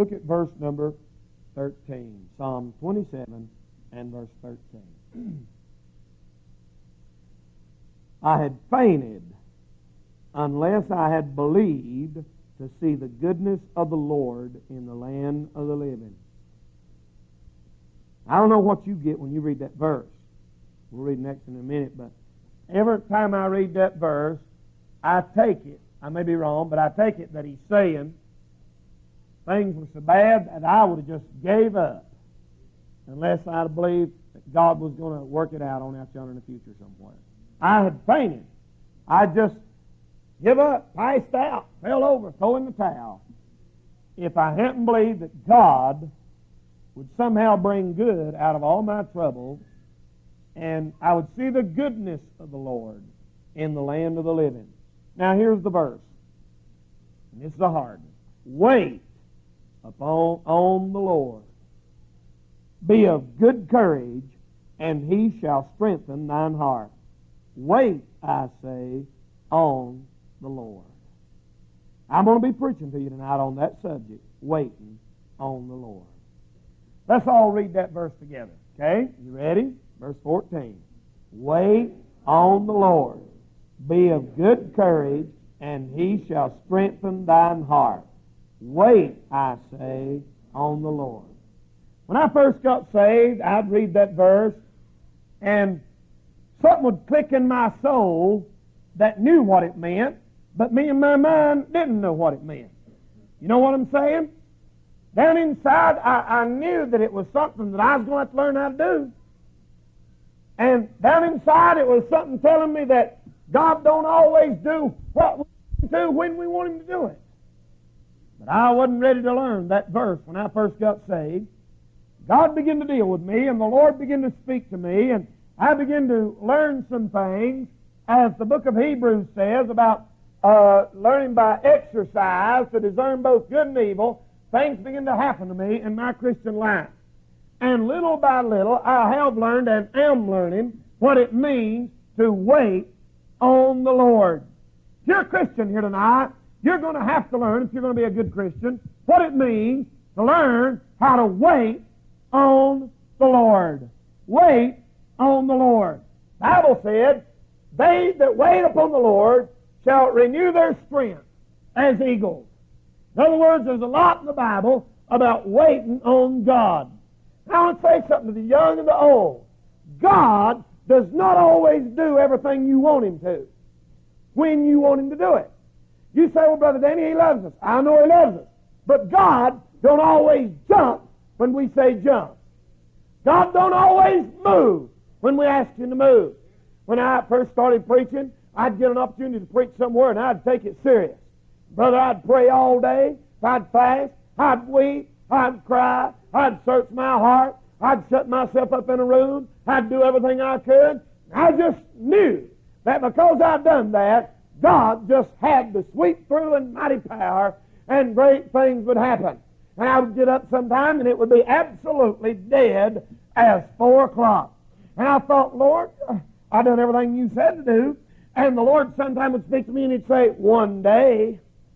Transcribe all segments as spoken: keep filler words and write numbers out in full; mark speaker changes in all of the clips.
Speaker 1: Look at verse number thirteen. Psalm twenty-seven and verse thirteen. I had fainted unless I had believed to see the goodness of the Lord in the land of the living. I don't know what you get when you read that verse. We'll read next in a minute, but every time I read that verse, I take it, I may be wrong, but I take it that he's saying things were so bad that I would have just gave up unless I believed that God was going to work it out on out yonder in the future somewhere. I had fainted. I just give up, passed out, fell over, throw in the towel. If I hadn't believed that God would somehow bring good out of all my troubles, and I would see the goodness of the Lord in the land of the living. Now here's the verse. And this is a hard one. Wait upon on the Lord. Be of good courage, and he shall strengthen thine heart. Wait, I say, on the Lord. I'm going to be preaching to you tonight on that subject, waiting on the Lord. Let's all read that verse together. Okay? You ready? Verse fourteen. Wait on the Lord. Be of good courage, and he shall strengthen thine heart. Wait, I say, on the Lord. When I first got saved, I'd read that verse, and something would click in my soul that knew what it meant, but me and my mind didn't know what it meant. You know what I'm saying? Down inside, I, I knew that it was something that I was going to have to learn how to do. And down inside, it was something telling me that God don't always do what we do when we want Him to do it. But I wasn't ready to learn that verse when I first got saved. God began to deal with me, and the Lord began to speak to me, and I began to learn some things, as the book of Hebrews says, about uh, learning by exercise to discern both good and evil. Things began to happen to me in my Christian life. And little by little, I have learned and am learning what it means to wait on the Lord. If you're a Christian here tonight, you're going to have to learn, if you're going to be a good Christian, what it means to learn how to wait on the Lord. Wait on the Lord. The Bible said, they that wait upon the Lord shall renew their strength as eagles. In other words, there's a lot in the Bible about waiting on God. Now, I want to say something to the young and the old. God does not always do everything you want Him to when you want Him to do it. You say, well, Brother Danny, He loves us. I know He loves us. But God don't always jump when we say jump. God don't always move when we ask Him to move. When I first started preaching, I'd get an opportunity to preach somewhere, and I'd take it serious. Brother, I'd pray all day. I'd fast. I'd weep. I'd cry. I'd search my heart. I'd shut myself up in a room. I'd do everything I could. I just knew that because I'd done that, God just had to sweep through in mighty power, and great things would happen. And I would get up sometime, and it would be absolutely dead as four o'clock. And I thought, Lord, I've done everything you said to do. And the Lord sometimes would speak to me, and He'd say, one day.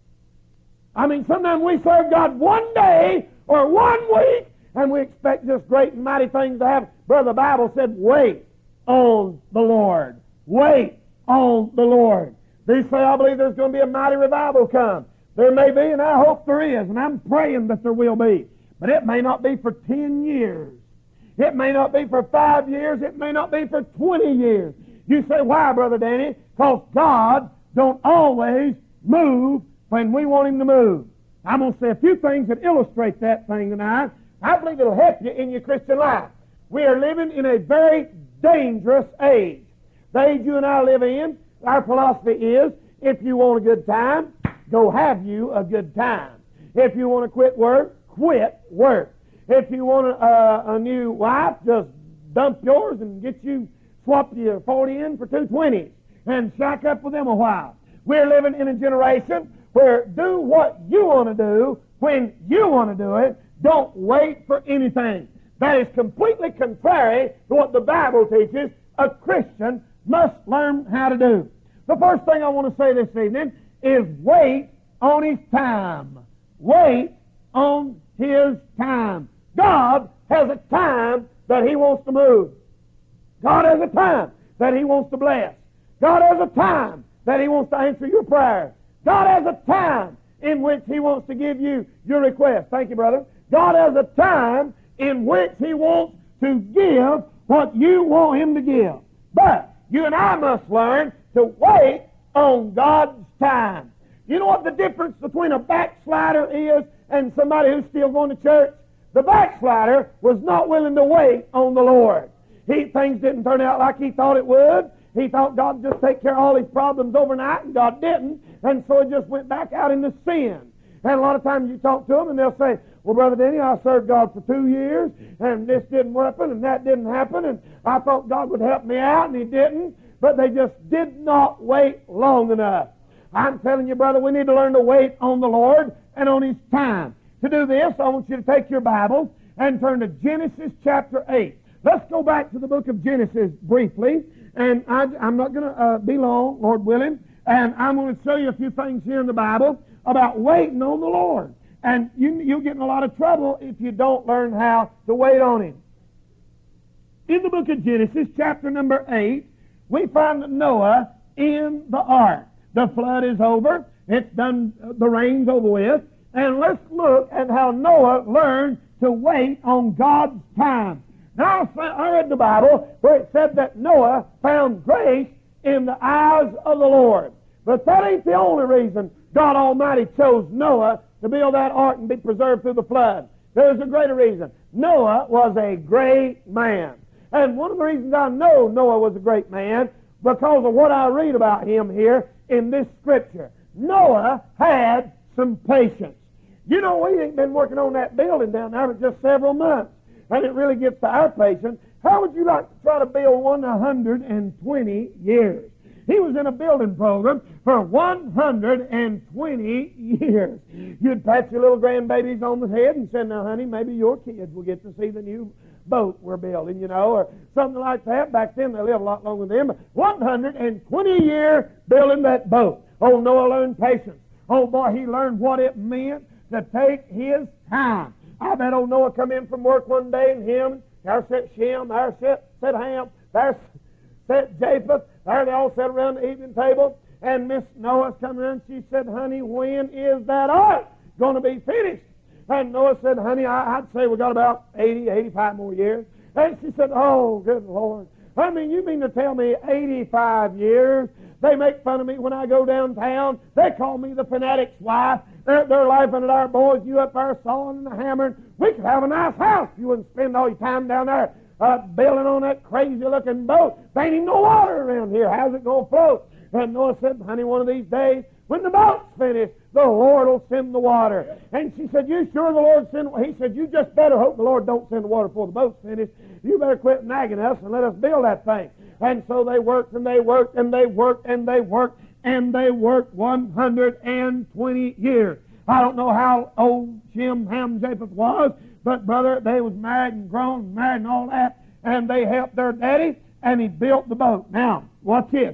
Speaker 1: I mean, sometimes we serve God one day or one week, and we expect just great and mighty things to happen. Brother, the Bible said, wait on the Lord. Wait on the Lord. They say, I believe there's going to be a mighty revival come. There may be, and I hope there is, and I'm praying that there will be. But it may not be for ten years. It may not be for five years. It may not be for twenty years. You say, why, Brother Danny? Because God don't always move when we want Him to move. I'm going to say a few things that illustrate that thing tonight. I believe it'll help you in your Christian life. We are living in a very dangerous age. The age you and I live in, our philosophy is, if you want a good time, go have you a good time. If you want to quit work, quit work. If you want a, uh, a new wife, just dump yours and get you, swap your forty in for two twenties and shack up with them a while. We're living in a generation where do what you want to do when you want to do it. Don't wait for anything. That is completely contrary to what the Bible teaches a Christian must learn how to do. The first thing I want to say this evening is wait on His time. Wait on His time. God has a time that He wants to move. God has a time that He wants to bless. God has a time that He wants to answer your prayer. God has a time in which He wants to give you your request. Thank you, brother. God has a time in which He wants to give what you want Him to give. But you and I must learn to wait on God's time. You know what the difference between a backslider is and somebody who's still going to church? The backslider was not willing to wait on the Lord. He, things didn't turn out like he thought it would. He thought God would just take care of all his problems overnight, and God didn't. And so he just went back out into sin. And a lot of times you talk to them, and they'll say, well, Brother Denny, I served God for two years, and this didn't happen, and that didn't happen, and I thought God would help me out, and He didn't. But they just did not wait long enough. I'm telling you, brother, we need to learn to wait on the Lord and on His time. To do this, I want you to take your Bibles and turn to Genesis chapter eight. Let's go back to the book of Genesis briefly, and I, I'm not going to uh, be long, Lord willing, and I'm going to show you a few things here in the Bible about waiting on the Lord. And you, you'll get in a lot of trouble if you don't learn how to wait on Him. In the book of Genesis, chapter number eight, we find Noah in the ark. The flood is over. It's done. The rain's over with. And let's look at how Noah learned to wait on God's time. Now, I read the Bible where it said that Noah found grace in the eyes of the Lord. But that ain't the only reason God Almighty chose Noah to build that ark and be preserved through the flood. There's a greater reason. Noah was a great man. And one of the reasons I know Noah was a great man, because of what I read about him here in this scripture. Noah had some patience. You know, we ain't been working on that building down there for just several months. And it really gets to our patience. How would you like to try to build one hundred twenty years? He was in a building program for one hundred twenty years. You'd pat your little grandbabies on the head and say, now, honey, maybe your kids will get to see the new boat we're building, you know, or something like that. Back then, they lived a lot longer than them. But one hundred twenty years building that boat. Oh, Noah learned patience. Oh, boy, he learned what it meant to take his time. I bet old Noah come in from work one day, and him, there sat Shem, there sat, sat Ham, there sat Japheth, there they all sat around the evening table, and Miss Noah's come around, she said, honey, when is that ark going to be finished? And Noah said, honey, I, I'd say we got about eighty, eighty-five more years. And she said, oh, good Lord. I mean, you mean to tell me eighty-five years? They make fun of me when I go downtown. They call me the fanatic's wife. They're, they're laughing at our boys. You up there sawing and hammering. We could have a nice house. You wouldn't spend all your time down there uh, building on that crazy-looking boat. There ain't even no water around here. How's it going to float? And Noah said, honey, one of these days, when the boat's finished, the Lord will send the water. And she said, you sure the Lord send? He said, you just better hope the Lord don't send the water before the boat's finished. You better quit nagging us and let us build that thing. And so they worked and they worked and they worked and they worked and they worked one hundred twenty years. I don't know how old Shem, Ham, Japheth was, but brother, they was married and grown and married and all that, and they helped their daddy, and he built the boat. Now, watch this.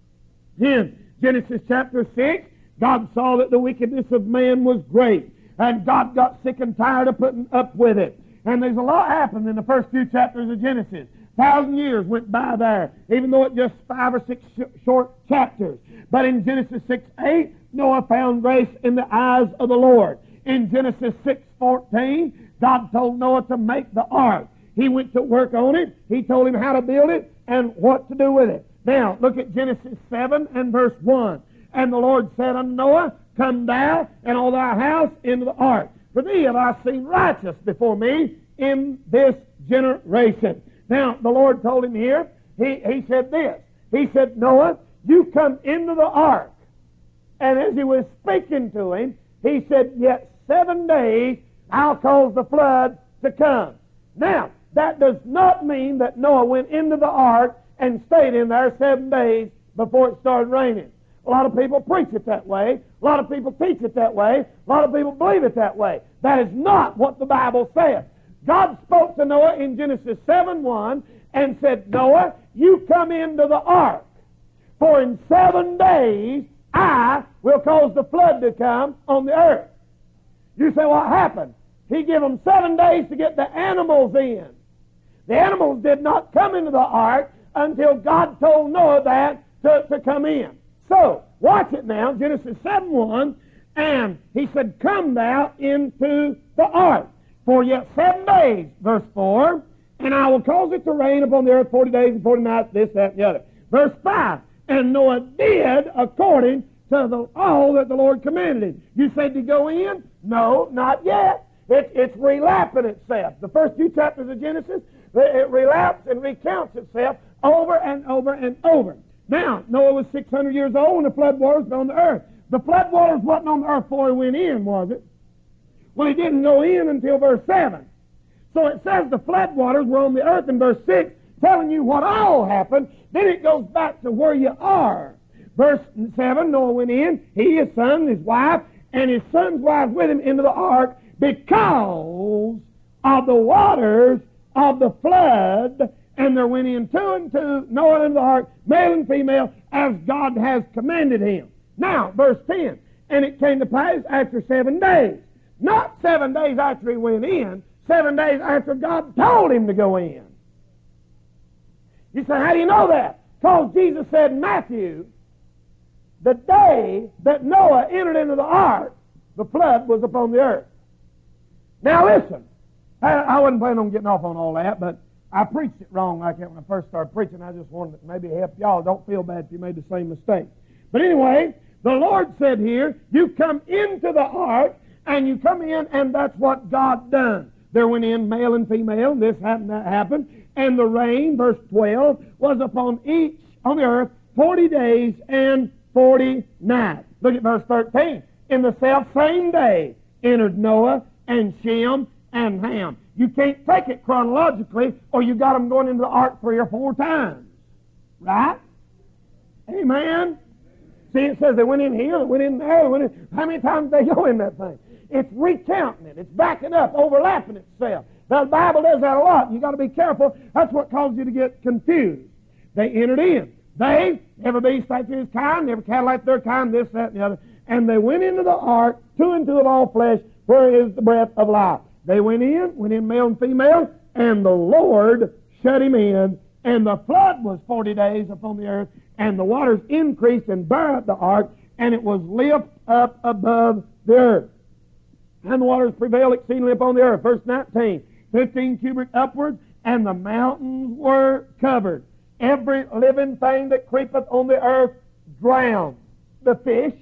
Speaker 1: In Genesis chapter six, God saw that the wickedness of man was great, and God got sick and tired of putting up with it. And there's a lot happened in the first few chapters of Genesis. Thousand years went by there, even though it's just five or six sh- short chapters. But in Genesis six eight, Noah found grace in the eyes of the Lord. In Genesis six fourteen, God told Noah to make the ark. He went to work on it. He told him how to build it and what to do with it. Now, look at Genesis seven and verse one. And the Lord said unto Noah, come thou and all thy house into the ark. For thee have I seen righteous before me in this generation. Now, the Lord told him here, he, he said this. He said, Noah, you come into the ark. And as he was speaking to him, he said, yet seven days I'll cause the flood to come. Now, that does not mean that Noah went into the ark and stayed in there seven days before it started raining. A lot of people preach it that way. A lot of people teach it that way. A lot of people believe it that way. That is not what the Bible says. God spoke to Noah in Genesis seven one and said, Noah, you come into the ark, for in seven days I will cause the flood to come on the earth. You say, what happened? He gave them seven days to get the animals in. The animals did not come into the ark until God told Noah that to, to come in. So, watch it now, Genesis seven one, and he said, come thou into the ark, for yet seven days, verse four, and I will cause it to rain upon the earth forty days and forty nights, this, that, and the other. Verse five, and Noah did according to the, all that the Lord commanded him. You said to go in? No, not yet. It, it's relapping itself. The first few chapters of Genesis, it relaps and recounts itself over and over and over. Now, Noah was six hundred years old when the flood waters were on the earth. The flood waters wasn't on the earth before he went in, was it? Well, he didn't go in until verse seven. So it says the flood waters were on the earth in verse six, telling you what all happened. Then it goes back to where you are. Verse seven, Noah went in, he, his son, his wife, and his son's wife with him into the ark because of the waters of the flood, and there went in two and two, Noah into the ark, male and female, as God has commanded him. Now, verse ten, and it came to pass after seven days, not seven days after he went in, seven days after God told him to go in. You say, how do you know that? Because Jesus said in Matthew, the day that Noah entered into the ark, the flood was upon the earth. Now listen, I, I wasn't planning on getting off on all that, but I preached it wrong like that when I first started preaching. I just wanted to maybe help y'all. Don't feel bad if you made the same mistake. But anyway, the Lord said here, you come into the ark, and you come in, and that's what God done. There went in male and female, this happened, that happened, and the rain, verse twelve, was upon each on the earth forty days and forty nights. Look at verse thirteen. In the self same day entered Noah and Shem and Ham. You can't take it chronologically, or you got them going into the ark three or four times. Right? Amen? See, it says they went in here, they went in there, they went in. How many times did they go in that thing? It's recounting it. It's backing up, overlapping itself. Now, the Bible does that a lot. You've got to be careful. That's what causes you to get confused. They entered in. They, every beast after his kind, every cattle after their kind, this, that, and the other. And they went into the ark, two and two of all flesh, where is the breath of life. They went in, went in male and female, and the Lord shut him in, and the flood was forty days upon the earth, and the waters increased and buried the ark, and it was lifted up above the earth. And the waters prevailed exceedingly upon the earth. Verse nineteen, fifteen cubits upward, and the mountains were covered. Every living thing that creepeth on the earth drowned. The fish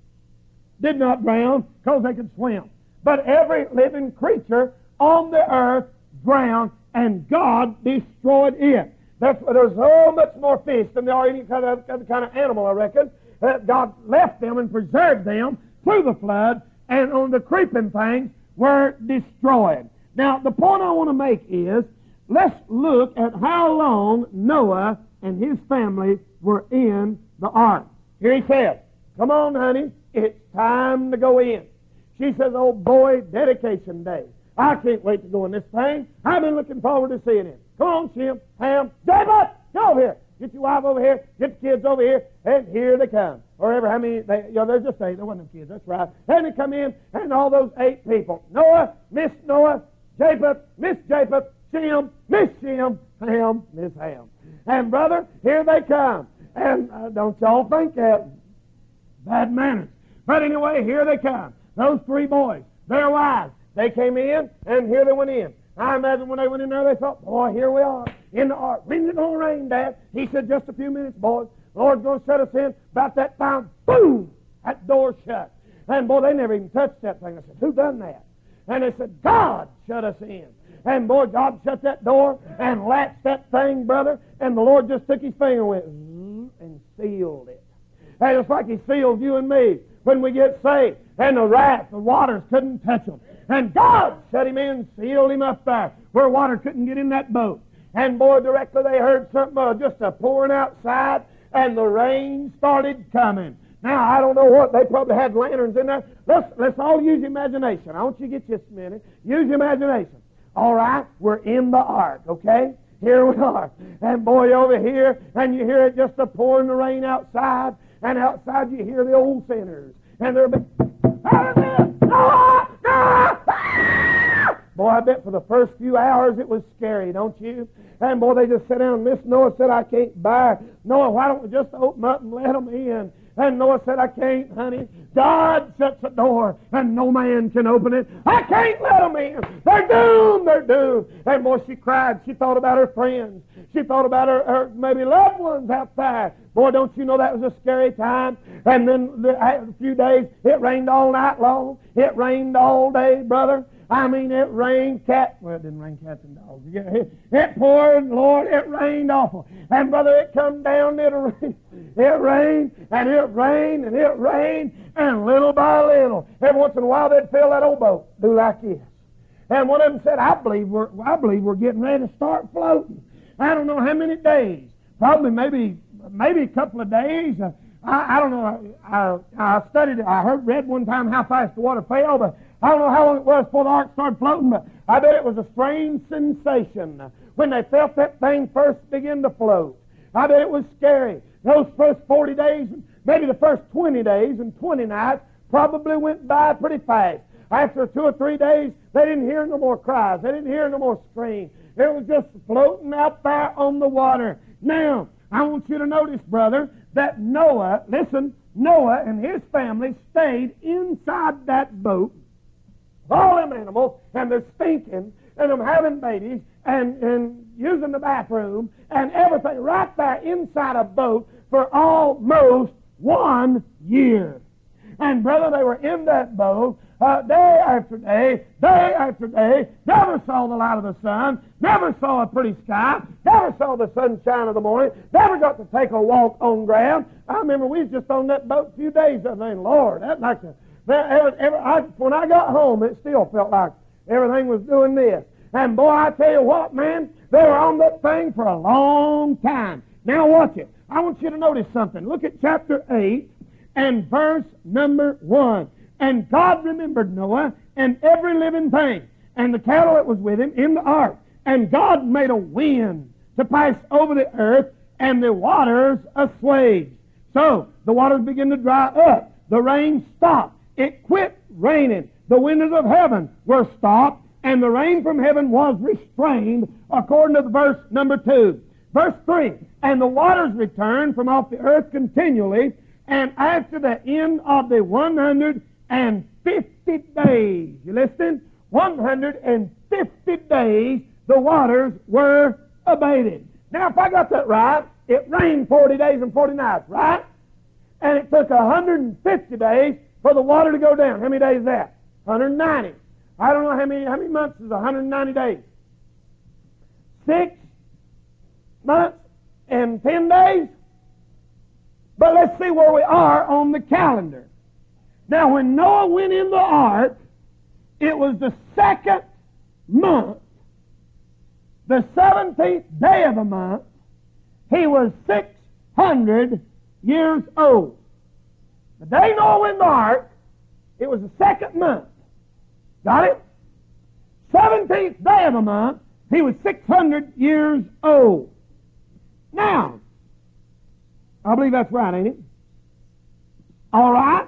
Speaker 1: did not drown because they could swim. But every living creature on the earth drowned, and God destroyed it. That's why there's so much more fish than there are any kind of, other kind of animal, I reckon. That God left them and preserved them through the flood, and on the creeping things were destroyed. Now, the point I want to make is, let's look at how long Noah and his family were in the ark. Here he says, come on, honey, it's time to go in. She says, oh boy, dedication day. I can't wait to go in this thing. I've been looking forward to seeing it. Come on, Shem, Ham, Japheth, go over here. Get your wife over here, get the kids over here, and here they come. Or ever how many, they, you know, there's just eight, there wasn't no kids, that's right. And they come in, and all those eight people, Noah, Miss Noah, Japheth, Miss Japheth, Shem, Miss Shem, Ham, Miss Ham. And brother, here they come. And uh, don't y'all think that bad manners. But anyway, here they come. Those three boys, their wives, they came in, and here they went in. I imagine when they went in there, they thought, boy, here we are in the ark. When's it going to rain, Dad? He said, just a few minutes, boys. The Lord's going to shut us in. About that time, boom, that door shut. And boy, they never even touched that thing. I said, who done that? And they said, God shut us in. And boy, God shut that door and latched that thing, brother, and the Lord just took his finger and went and sealed it. And it's like he sealed you and me when we get saved. And the wrath, the waters couldn't touch them. And God shut him in, sealed him up there where water couldn't get in that boat. And boy, directly they heard something uh, just a pouring outside, and the rain started coming. Now, I don't know what, they probably had lanterns in there. Let's, let's all use imagination. I want you to get just a minute. Use imagination. All right, we're in the ark, okay? Here we are. And boy, over here, and you hear it just a pouring the rain outside, and outside you hear the old sinners. And they're big, Noah! Noah! Boy, I bet for the first few hours it was scary, don't you? And boy, they just sat down and Miss Noah said, I can't buy. Noah, why don't we just open up and let them in? And Noah said, I can't, honey. God shuts the door and no man can open it. I can't let them in. They're doomed. They're doomed. And boy, she cried. She thought about her friends. She thought about her, her maybe loved ones outside. Boy, don't you know that was a scary time? And then the, a few days, it rained all night long. It rained all day, brother. I mean, it rained cat. Well, it didn't rain cats and dogs. It, it poured, Lord, it rained awful. And brother, it come down, it rained, it rained, and it rained, and it rained, and little by little, every once in a while they'd fill that old boat, do like this. And one of them said, I believe we're, I believe we're getting ready to start floating. I don't know how many days, probably maybe, maybe a couple of days. Uh, I, I don't know. I, I studied it. I heard, read one time how fast the water fell, but I don't know how long it was before the ark started floating, but I bet it was a strange sensation when they felt that thing first begin to float. I bet it was scary. Those first forty days, maybe the first twenty days and twenty nights probably went by pretty fast. After two or three days, they didn't hear no more cries. They didn't hear no more screams. It was just floating out there on the water. Now, I want you to notice, brother, that Noah, listen, Noah and his family stayed inside that boat. All them animals, and they're stinking, and them having babies, and, and using the bathroom, and everything right there inside a boat for almost one year. And brother, they were in that boat uh, day after day, day after day, never saw the light of the sun, never saw a pretty sky, never saw the sunshine of the morning, never got to take a walk on ground. I remember we was just on that boat a few days, I think, Lord, that like a Every, every, I, when I got home, it still felt like everything was doing this. And boy, I tell you what, man, they were on that thing for a long time. Now watch it. I want you to notice something. Look at chapter eight and verse number one. And God remembered Noah and every living thing, and the cattle that was with him in the ark. And God made a wind to pass over the earth, and the waters assuaged. So the waters began to dry up. The rain stopped. It quit raining. The windows of heaven were stopped, and the rain from heaven was restrained, according to the verse number two. Verse three, and the waters returned from off the earth continually, and after the end of the one hundred fifty days, you listen? one hundred fifty days, the waters were abated. Now, if I got that right, it rained forty days and forty nights, right? And it took one hundred fifty days for the water to go down. How many days is that? one hundred ninety. I don't know how many how many months is one hundred ninety days. Six months and ten days. But let's see where we are on the calendar. Now, when Noah went in the ark, it was the second month, the seventeenth day of the month. He was six hundred years old. The day Noah went in the ark, it was the second month. Got it? seventeenth day of the month, he was six hundred years old. Now, I believe that's right, ain't it? All right.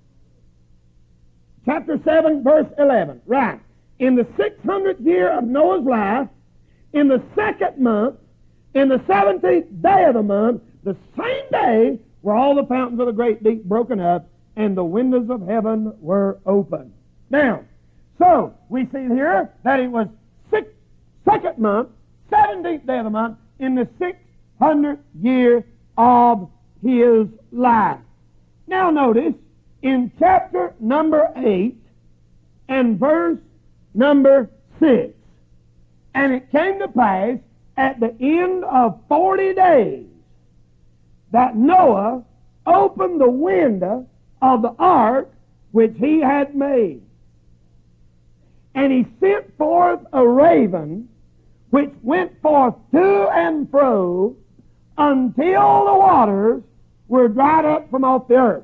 Speaker 1: Chapter seven, verse eleven. Right. In the six hundredth year of Noah's life, in the second month, in the seventeenth day of the month, the same day were all the fountains of the great deep broken up, and the windows of heaven were opened. Now, so we see here that it was six, second month, seventeenth day of the month, in the six hundredth year of his life. Now notice, in chapter number eight and verse number six, and it came to pass at the end of forty days that Noah opened the window of the ark which he had made. And he sent forth a raven which went forth to and fro until the waters were dried up from off the earth.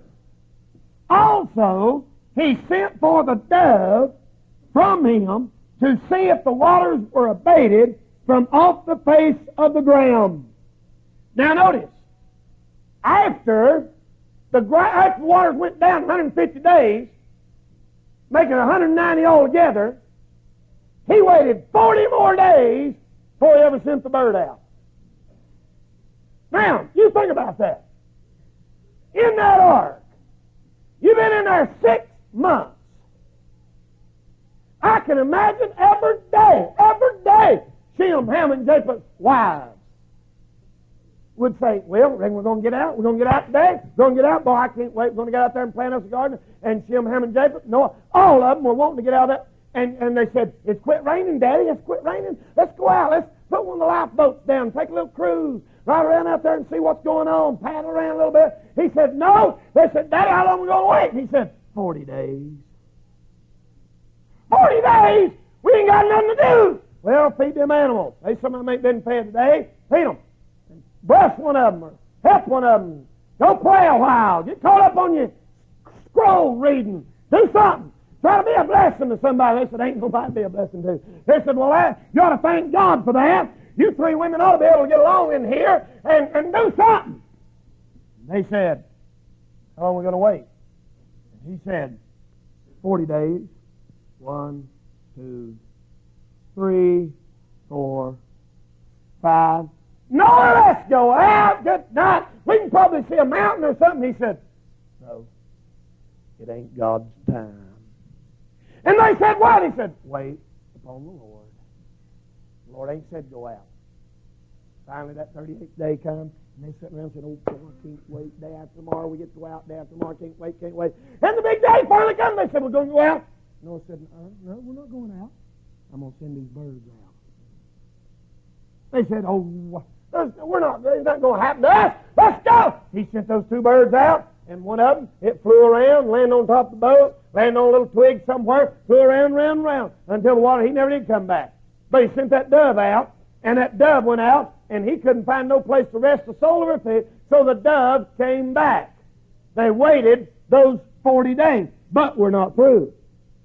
Speaker 1: Also, he sent forth a dove from him to see if the waters were abated from off the face of the ground. Now notice, after the, after the waters went down one hundred fifty days, making one hundred ninety altogether, He waited forty more days before he ever sent the bird out. Now, you think about that. In that ark, you've been in there six months. I can imagine every day, every day, Shem, Ham, and Japheth's wives would say, well, we're going to get out. We're going to get out today. We're going to get out. Boy, I can't wait. We're going to get out there and plant us a garden. And Shem, Ham, and Japheth, Noah, all of them were wanting to get out of that. And, and they said, it's quit raining, Daddy. It's quit raining. Let's go out. Let's put one of the lifeboats down. Take a little cruise. Ride around out there and see what's going on. Paddle around a little bit. He said, no. They said, Daddy, how long are we going to wait? And he said, forty days. forty days? We ain't got nothing to do. Well, feed them animals. They some of them ain't been fed today. Feed them. Bless one of them or help one of them. Don't play a while. Get caught up on your scroll reading. Do something. Try to be a blessing to somebody. They said, ain't nobody be a blessing to. They said, well, that, you ought to thank God for that. You three women ought to be able to get along in here and, and do something. They said, how long are we going to wait? And he said, forty days. One, two, three, four, five. No, let's go out. Good night. We can probably see a mountain or something. He said, no, it ain't God's time. And they said, what? He said, wait upon the Lord. The Lord ain't said go out. Finally, that thirty-eighth day come, and they sat around and said, oh, boy, I can't wait. Day after tomorrow, we get to go out. Day after tomorrow, can't wait, can't wait. And the big day finally come. They said, we're going to go out. Noah said, no, no, we're not going out. I'm going to send these birds out. They said, oh, we're not, it's not going to happen to us. Let's go. He sent those two birds out, and one of them, it flew around, landed on top of the boat, landed on a little twig somewhere, flew around, round, round, until the water, he never did come back. But he sent that dove out, and that dove went out, and he couldn't find no place to rest the sole of her feet, so the dove came back. They waited those forty days, but we're not through.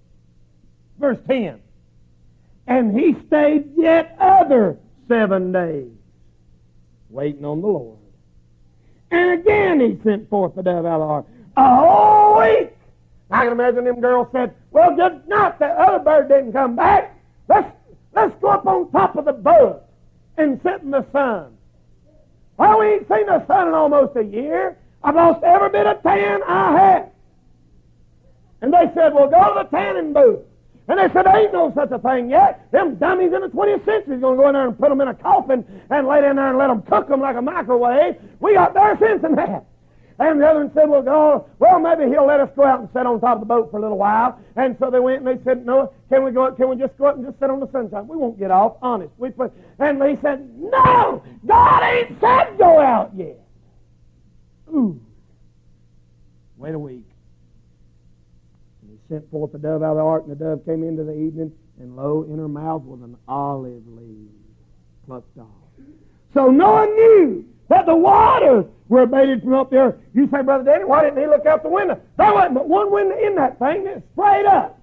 Speaker 1: Verse ten. And he stayed yet other seven days, waiting on the Lord. And again he sent forth the dove out of the ark. A whole week. I can imagine them girls said, well, good night, that other bird didn't come back. Let's, let's go up on top of the boat and sit in the sun. Well, we ain't seen the sun in almost a year. I've lost every bit of tan I had. And they said, well, go to the tanning booth. And they said, there ain't no such a thing yet. Them dummies in the twentieth century is going to go in there and put them in a coffin and lay down there and let them cook them like a microwave. We got better sense than that. And the other one said, well, go, well, maybe he'll let us go out and sit on top of the boat for a little while. And so they went and they said, no, can we go? Can we just go up and just sit on the sunshine? We won't get off, honest. We put, and he said, no, God ain't said go out yet. Ooh. Wait a week. And he sent forth the dove out of the ark, and the dove came into the evening, and lo, in her mouth was an olive leaf plucked off. So Noah knew that the waters were abated from up there. You say, Brother Danny, why didn't he look out the window? There wasn't but one window in that thing that sprayed up.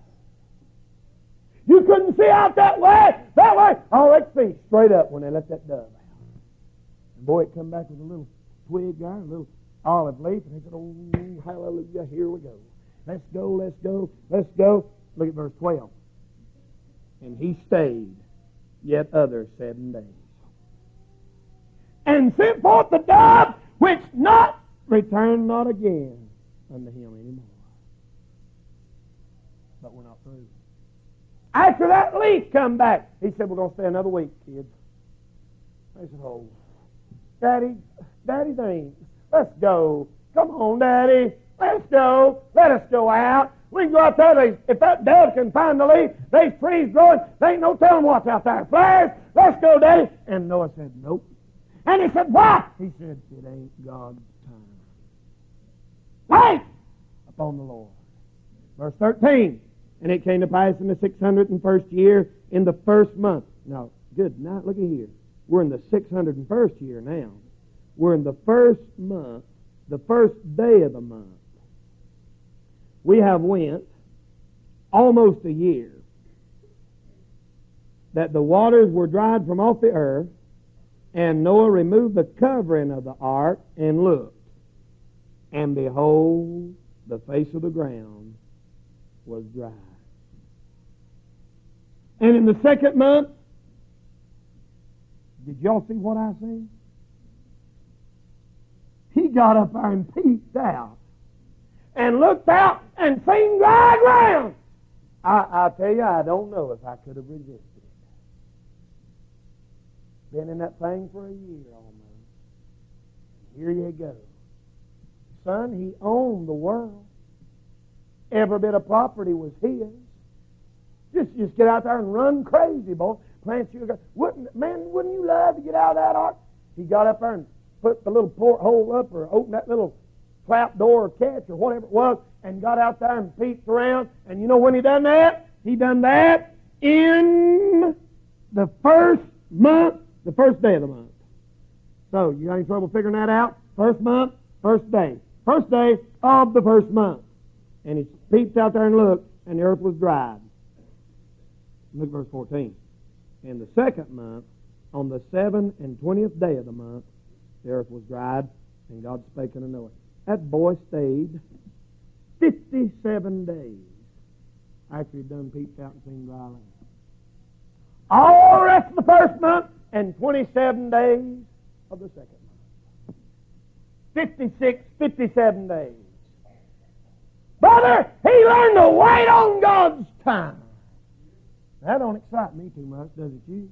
Speaker 1: You couldn't see out that way, that way. All they could see straight up when they let that dove out. And boy, it come back with a little twig there, a little olive leaf, and he said, oh, hallelujah, here we go. Let's go, let's go, let's go. Look at verse twelve. And he stayed yet other seven days, and sent forth the dove, which not returned not again unto him anymore. But we're not through. After that leaf come back, he said, we're going to stay another week, kids. They said, oh, Daddy, Daddy, thanks. Let's go. Come on, Daddy. Let's go. Let us go out. We can go out there. They, if that dove can find the leaf, there's trees growing. There ain't no telling what's out there. Flares. Let's go, Daddy. And Noah said, nope. And he said, why? He said, it ain't God's time. Wait upon the Lord. Verse thirteen. And it came to pass in the six hundred and first year, in the first month. Now, good night. Look at here. We're in the six hundred and first year now. We're in the first month, the first day of the month. We have went almost a year that the waters were dried from off the earth, and Noah removed the covering of the ark and looked, and behold, the face of the ground was dry. And in the second month, did y'all see what I seen? He got up there and peeped out and looked out and seen dry ground. I, I tell you, I don't know if I could have resisted it. Been in that thing for a year almost. Here you go. Son, he owned the world. Every bit of property was his. Just, just get out there and run crazy, boy. Plant your, wouldn't, man, wouldn't you love to get out of that ark? He got up there and put the little porthole up or opened that little trap door or catch or whatever it was and got out there and peeked around. And you know when he done that? He done that in the first month, the first day of the month. So, you got any trouble figuring that out? First month, first day. First day of the first month. And he peeped out there and looked, and the earth was dried. Look at verse fourteen. In the second month, on the seventh and twentieth day of the month, the earth was dried, and God spake unto Noah. That boy stayed fifty-seven days after he'd done peeped out and seen dry land. All the rest of the first month and twenty-seven days of the second month. fifty-six, fifty-seven days. Brother, he learned to wait on God's time. That don't excite me too much, does it you?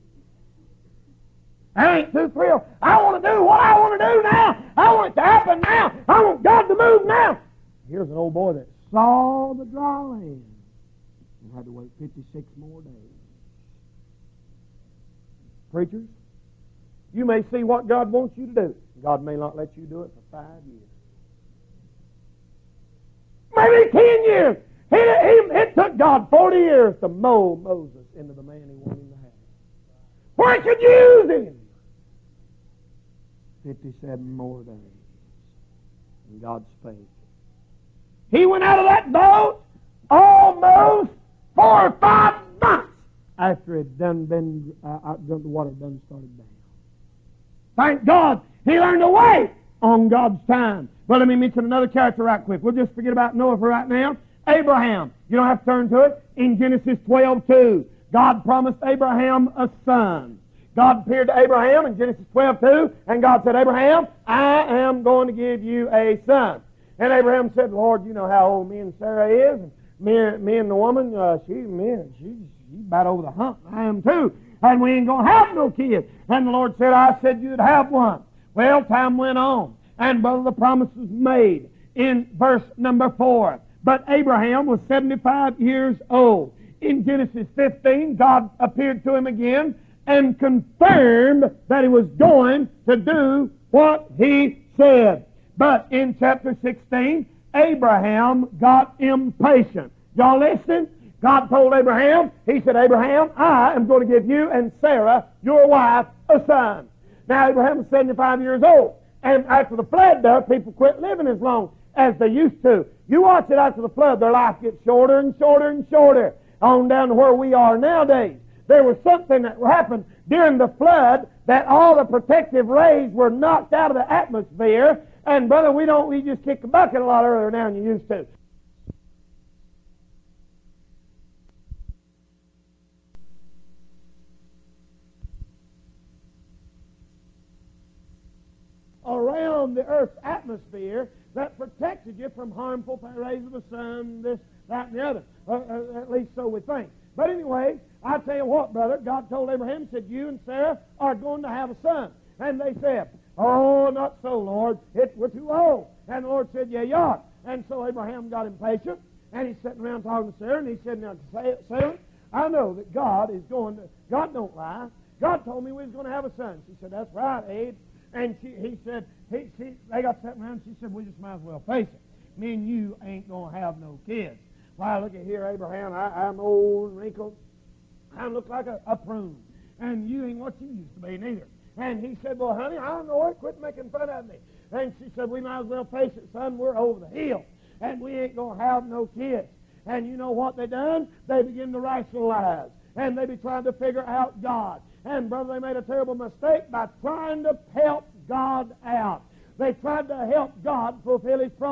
Speaker 1: I ain't too thrilled. I want to do what I want to do now. I want it to happen now. I want God to move now. Here's an old boy that saw the dry land and had to wait fifty-six more days. Preachers, you may see what God wants you to do. God may not let you do it for five years. Maybe ten years. He, he, it took God forty years to mold Moses into the man he wanted him to have. Where should you use him? fifty-seven more days. And God spake. He went out of that boat almost four or five months after it done been uh, the water done started down. Thank God he learned to wait on God's time. But let me mention another character right quick. We'll just forget about Noah for right now. Abraham. You don't have to turn to it. In Genesis twelve two, God promised Abraham a son. God appeared to Abraham in Genesis twelve two, and God said, Abraham, I am going to give you a son. And Abraham said, Lord, you know how old me and Sarah is, and me, me and the woman, uh, she, me, she, she's about over the hump. I am too. And we ain't going to have no kids. And the Lord said, I said you'd have one. Well, time went on. And, brother, the promise was made in verse number four. But Abraham was seventy-five years old. In Genesis fifteen, God appeared to him again and confirmed that he was going to do what he said. But in chapter sixteen, Abraham got impatient. Y'all listen? God told Abraham, he said, Abraham, I am going to give you and Sarah, your wife, a son. Now, Abraham was seventy-five years old. And after the flood does, people quit living as long as they used to. You watch it after the flood, their life gets shorter and shorter and shorter, on down to where we are nowadays. There was something that happened during the flood that all the protective rays were knocked out of the atmosphere. And, brother, we don't, we just kick the bucket a lot earlier now than you used to. Around the Earth's atmosphere that protected you from harmful rays of the sun, this, that, and the other. Uh, uh, at least so we think. But anyway, I tell you what, brother, God told Abraham, said, you and Sarah are going to have a son. And they said, oh, not so, Lord. It, we're too old. And the Lord said, yeah, you are. And so Abraham got impatient, and he's sitting around talking to Sarah, and he said, now, Sarah, I know that God is going to, God don't lie. God told me we was going to have a son. She said, that's right, Abe. And she, he said, he, she, they got sitting around, and she said, we just might as well face it. Me and you ain't going to have no kids. Why, look at here, Abraham, I, I'm old and wrinkled. I look like a, a prune. And you ain't what you used to be neither. And he said, well, honey, I know it. Quit making fun of me. And she said, we might as well face it, son. We're over the hill. And we ain't going to have no kids. And you know what they done? They begin to rationalize. And they be trying to figure out God. And, brother, they made a terrible mistake by trying to help God out. They tried to help God fulfill His promise.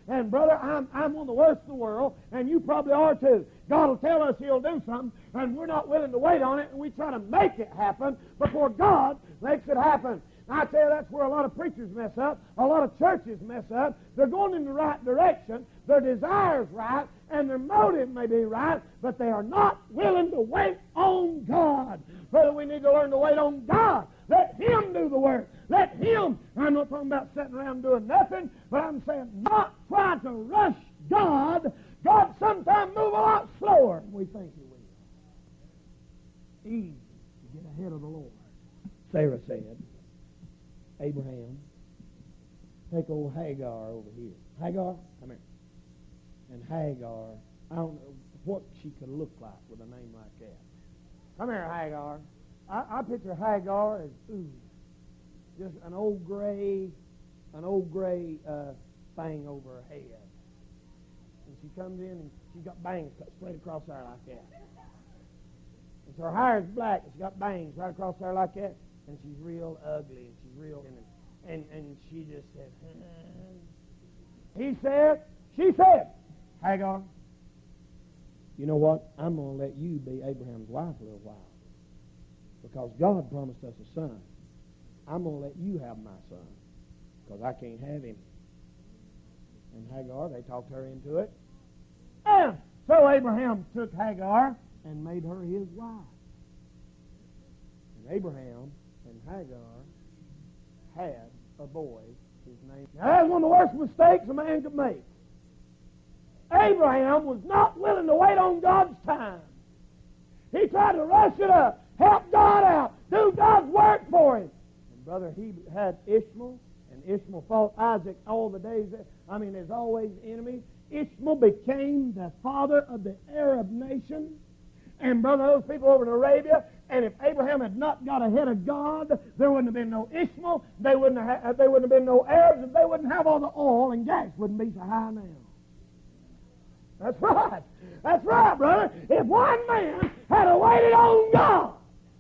Speaker 1: And brother, I'm, I'm one of the worst in the world, and you probably are too. God will tell us He'll do something, and we're not willing to wait on it, and we try to make it happen before God makes it happen. And I tell you, that's where a lot of preachers mess up. A lot of churches mess up. They're going in the right direction. Their desire's right, and their motive may be right, but they are not willing to wait on God. Brother, we need to learn to wait on God. Let Him do the work. Let Him. I'm not talking about sitting around doing nothing, but I'm saying not try to rush God. God sometimes move a lot slower than we think He will. Easy to get ahead of the Lord. Sarah said, Abraham, take old Hagar over here. Hagar, come here. And Hagar, I don't know what she could look like with a name like that. Come here, Hagar. I, I picture Hagar as, ooh, just an old gray, an old gray uh, thing over her head. And she comes in and she's got bangs cut straight across there like that. And so her hair is black and she's got bangs right across there like that. And she's real ugly and she's real, and and, and she just said, hmm. He said, she said, Hagar, you know what? I'm going to let you be Abraham's wife a little while. Because God promised us a son. I'm going to let you have my son. Because I can't have him. And Hagar, they talked her into it. And so Abraham took Hagar and made her his wife. And Abraham and Hagar had a boy. His name. Now that's one of the worst mistakes a man could make. Abraham was not willing to wait on God's time. He tried to rush it up, help God out, do God's work for him. And brother, he had Ishmael, and Ishmael fought Isaac all the days. I mean, there's always enemies. Ishmael became the father of the Arab nation. And brother, those people over in Arabia, and if Abraham had not got ahead of God, there wouldn't have been no Ishmael, they wouldn't have, ha- they wouldn't have been no Arabs, and they wouldn't have all the oil, and gas wouldn't be so high now. That's right. That's right, brother. If one man had waited on God.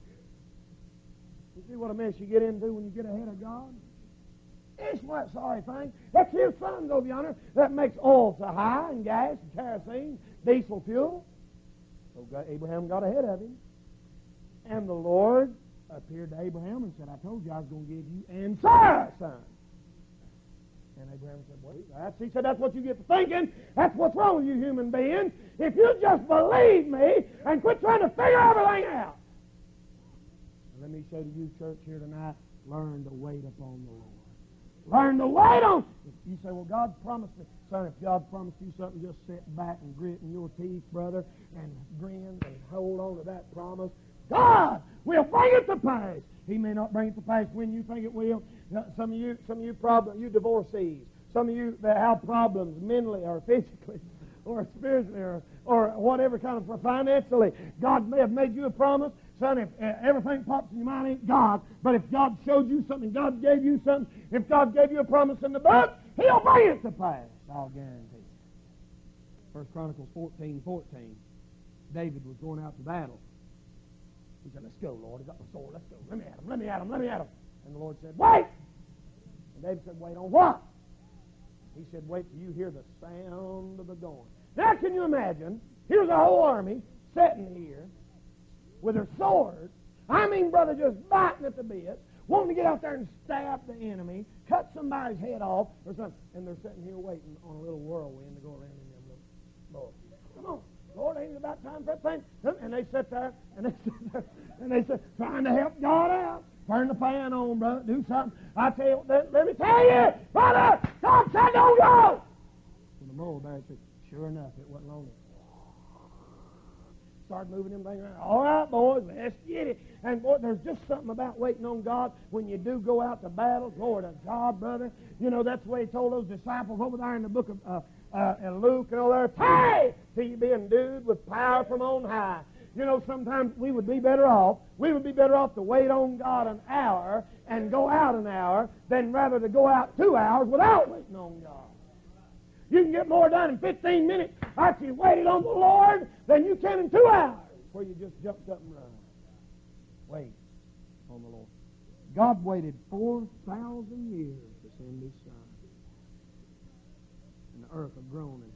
Speaker 1: You see what a mess you get into when you get ahead of God? Ishmael, that sorry thing. That's his sons over yonder that makes oil so high, and gas, and kerosene, diesel fuel. So Abraham got ahead of him. And the Lord appeared to Abraham and said, I told you I was going to give you and Sarah a son. And Abraham said, well, that's, he said, that's what you get for thinking. That's what's wrong with you human beings. If you just believe me and quit trying to figure everything out. And let me say to you, church, here tonight, learn to wait upon the Lord. Learn to wait on. If you say, well, God promised me. Son, if God promised you something, just sit back and grit in your teeth, brother, and grin and hold on to that promise. God will bring it to pass. He may not bring it to pass when you think it will. Some of you, some of you problem, you divorcees, some of you that have problems mentally or physically or spiritually or, or whatever kind of financially, God may have made you a promise. Son, if uh, everything pops in your mind, ain't God. But if God showed you something, God gave you something, if God gave you a promise in the book, He'll bring it to pass. I'll guarantee you. First Chronicles fourteen fourteen. David was going out to battle. He said, let's go, Lord. I got my sword. Let's go. Let me at him. Let me at him. Let me at him. And the Lord said, wait. And David said, wait on what? He said, wait till you hear the sound of the gun. Now, can you imagine? Here's a whole army sitting here with their swords. I mean, brother, just biting at the bit, wanting to get out there and stab the enemy, cut somebody's head off, or something. And they're sitting here waiting on a little whirlwind to go around in them little boys. Come on. Lord, ain't it about time for that thing? And they sit there, and they sit there, and they sit trying to help God out. Turn the fan on, brother. Do something. I tell you, let, let me tell you, brother, God said don't go. And the mole bear said, sure enough, it wasn't long. Start moving them things around. All right, boys, let's get it. And boy, there's just something about waiting on God when you do go out to battle. Glory to God, brother. You know, that's the way He told those disciples over there in the book of uh, uh, and Luke and all there. Hey, till you be endued with power from on high. You know, sometimes we would be better off. We would be better off to wait on God an hour and go out an hour than rather to go out two hours without waiting on God. You can get more done in fifteen minutes after you waited on the Lord than you can in two hours where you just jumped up and run. Wait on the Lord. God waited four thousand years to send His Son. And the earth a groaning.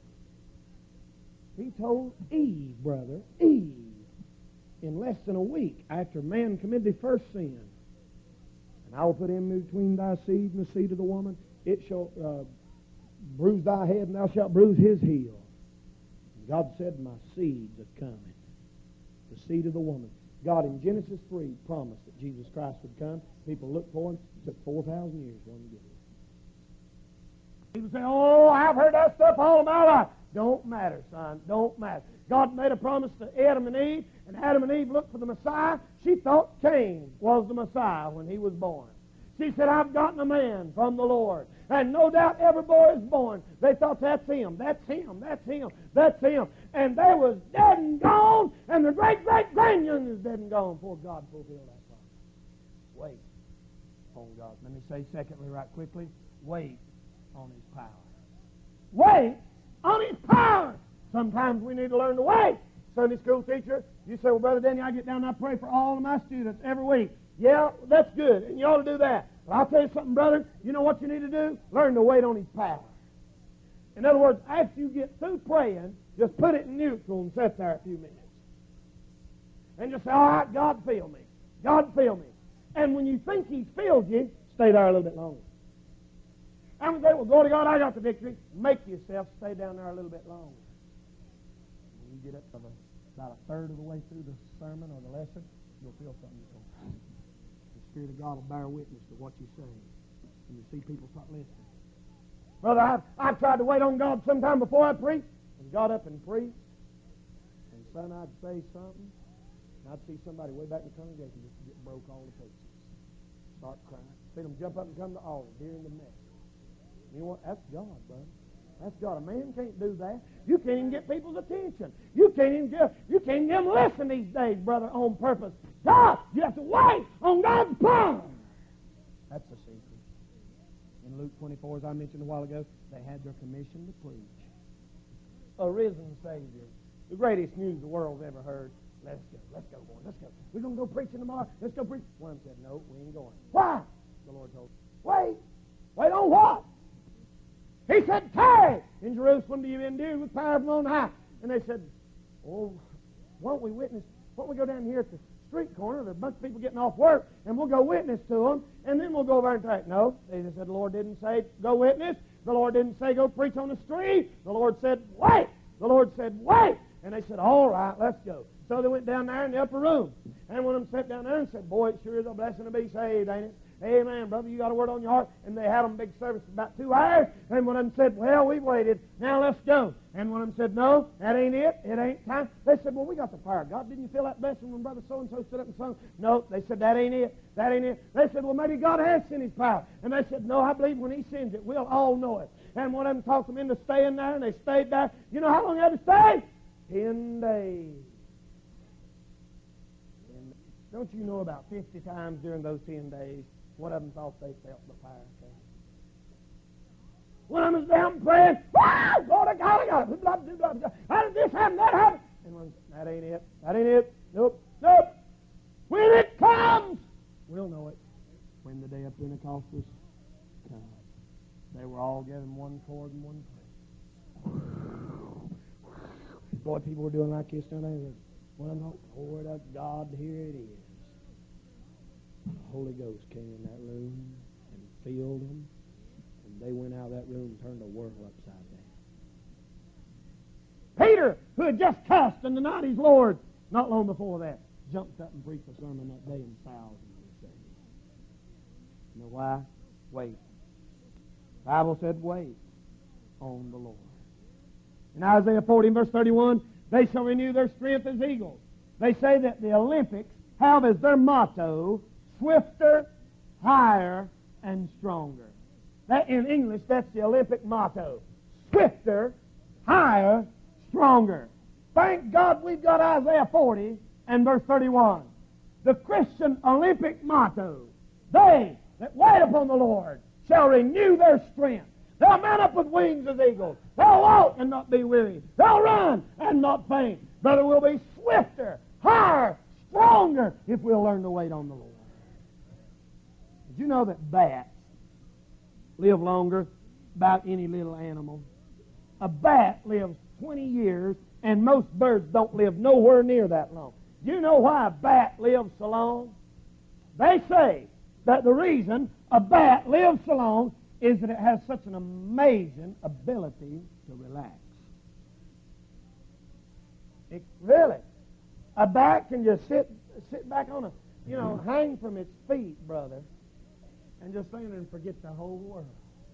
Speaker 1: He told Eve, brother, Eve, in less than a week after man committed the first sin, and I will put in between thy seed and the seed of the woman. It shall uh, bruise thy head, and thou shalt bruise his heel. And God said, my seeds are coming. The seed of the woman. God in Genesis three promised that Jesus Christ would come. People looked for him. It took four thousand years for him to get here. People say, oh, I've heard that stuff all of my life. Don't matter, son. Don't matter. God made a promise to Adam and Eve, and Adam and Eve looked for the Messiah. She thought Cain was the Messiah when he was born. She said, I've gotten a man from the Lord. And no doubt every boy is born. They thought, that's him, that's him, that's him, that's him. And they was dead and gone, and their great-great-grandson is dead and gone before God fulfilled that promise. Wait on God. Let me say secondly right quickly, wait on His power. Wait on His power. Sometimes we need to learn to wait. Sunday school teacher, you say, well, Brother Danny, I get down and I pray for all of my students every week. Yeah, that's good, and you ought to do that. But I'll tell you something, brother. You know what you need to do? Learn to wait on His power. In other words, after you get through praying, just put it in neutral and sit there a few minutes. And just say, all right, God, fill me. God, fill me. And when you think He's filled you, stay there a little bit longer. And we say, well, glory to God, I got the victory. Make yourself stay down there a little bit longer. When you get up to the, about a third of the way through the sermon or the lesson, you'll feel something going. The Spirit of God will bear witness to what you say. And you see people start listening. Brother, I've, I've tried to wait on God sometime before I preached, and got up and preached. And son, I'd say something, and I'd see somebody way back in the congregation just get broke all to pieces. Start crying. See them jump up and come to the altar during the message. You know what? That's God, brother. That's God. A man can't do that. You can't even get people's attention. You can't even get, you can't even listen these days, brother, on purpose. God, you have to wait on God's power. That's the secret. In Luke twenty-four, as I mentioned a while ago, they had their commission to preach. A risen Savior. The greatest news the world's ever heard. Let's go. Let's go, boy. Let's go. We're going to go preaching tomorrow. Let's go preach. One of them said, no, we ain't going. Why? The Lord told them. Wait. Wait on what? He said, tarry in Jerusalem to you endued with power from on high. And they said, oh, why don't we witness? Why don't we go down here at the street corner? There's a bunch of people getting off work, and we'll go witness to them, and then we'll go over and tarry. No, they just said, the Lord didn't say go witness. The Lord didn't say go preach on the street. The Lord said, wait. The Lord said, wait. And they said, all right, let's go. So they went down there in the upper room. And one of them sat down there and said, boy, it sure is a blessing to be saved, ain't it? Amen, brother, you got a word on your heart. And they had them big service for about two hours. And one of them said, well, we waited. Now let's go. And one of them said, no, that ain't it. It ain't time. They said, well, we got the power of God. Didn't you feel that blessing when Brother so-and-so stood up and sung? No. They said, that ain't it. That ain't it. They said, well, maybe God has sent His power. And they said, no, I believe when He sends it, we'll all know it. And one of them talked them into staying there, and they stayed there. You know how long they had to stay? Ten days. And don't you know about fifty times during those ten days, one of them thought they felt the power coming. One of them was down praying, ah, Lord, I got it, I got it. Blah, blah, blah, blah. How did this happen? That happened. And one said, that ain't it. That ain't it. Nope. Nope. When it comes, we'll know it. When the day of Pentecost was come, they were all given one chord and one prayer. Boy, people were doing like this down there. One of them, Lord of God, here it is. The Holy Ghost came in that room and filled them, and they went out of that room and turned the world upside down. Peter, who had just cussed and denied his Lord, not long before that, jumped up and preached a sermon that day, and thousands were saved. You know why? Wait. The Bible said, wait on the Lord. In Isaiah forty, verse thirty-one, they shall renew their strength as eagles. They say that the Olympics have as their motto, swifter, higher, and stronger. That in English, that's the Olympic motto. Swifter, higher, stronger. Thank God we've got Isaiah forty and verse thirty-one. The Christian Olympic motto, they that wait upon the Lord shall renew their strength. They'll mount up with wings as eagles. They'll walk and not be weary. They'll run and not faint. Brother, we'll be swifter, higher, stronger if we'll learn to wait on the Lord. Did you know that bats live longer about any little animal? a bat lives twenty years, and most birds don't live nowhere near that long. Do you know why a bat lives so long? They say that the reason a bat lives so long is that it has such an amazing ability to relax. It, really. A bat can just sit sit back on a, you know, hang from its feet, brother, and just stand there and forget the whole world.